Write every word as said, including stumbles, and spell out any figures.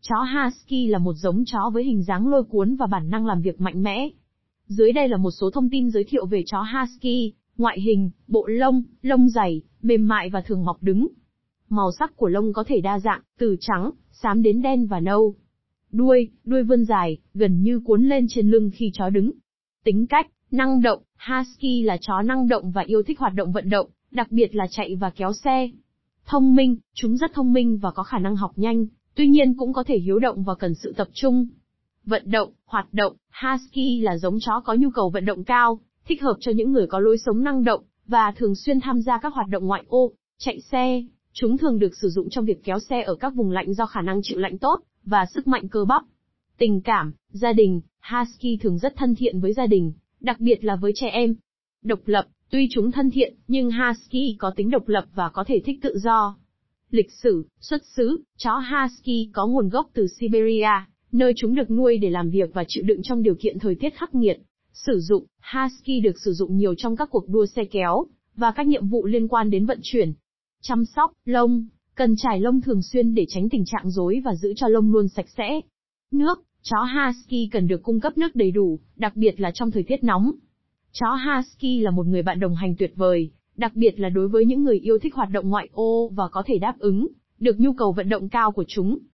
Chó Husky là một giống chó với hình dáng lôi cuốn và bản năng làm việc mạnh mẽ. Dưới đây là một số thông tin giới thiệu về chó Husky: ngoại hình, bộ lông, lông dày, mềm mại và thường mọc đứng. Màu sắc của lông có thể đa dạng, từ trắng, xám đến đen và nâu. Đuôi, đuôi vươn dài, gần như cuốn lên trên lưng khi chó đứng. Tính cách, năng động, Husky là chó năng động và yêu thích hoạt động vận động, đặc biệt là chạy và kéo xe. Thông minh, chúng rất thông minh và có khả năng học nhanh, tuy nhiên cũng có thể hiếu động và cần sự tập trung. Vận động, hoạt động, Husky là giống chó có nhu cầu vận động cao, thích hợp cho những người có lối sống năng động, và thường xuyên tham gia các hoạt động ngoại ô, chạy xe. Chúng thường được sử dụng trong việc kéo xe ở các vùng lạnh do khả năng chịu lạnh tốt, và sức mạnh cơ bắp. Tình cảm, gia đình, Husky thường rất thân thiện với gia đình, đặc biệt là với trẻ em. Độc lập, tuy chúng thân thiện, nhưng Husky có tính độc lập và có thể thích tự do. Lịch sử, xuất xứ, chó Husky có nguồn gốc từ Siberia, nơi chúng được nuôi để làm việc và chịu đựng trong điều kiện thời tiết khắc nghiệt. Sử dụng, Husky được sử dụng nhiều trong các cuộc đua xe kéo, và các nhiệm vụ liên quan đến vận chuyển. Chăm sóc, lông, cần chải lông thường xuyên để tránh tình trạng rối và giữ cho lông luôn sạch sẽ. Nước, chó Husky cần được cung cấp nước đầy đủ, đặc biệt là trong thời tiết nóng. Chó Husky là một người bạn đồng hành tuyệt vời, đặc biệt là đối với những người yêu thích hoạt động ngoại ô và có thể đáp ứng được nhu cầu vận động cao của chúng.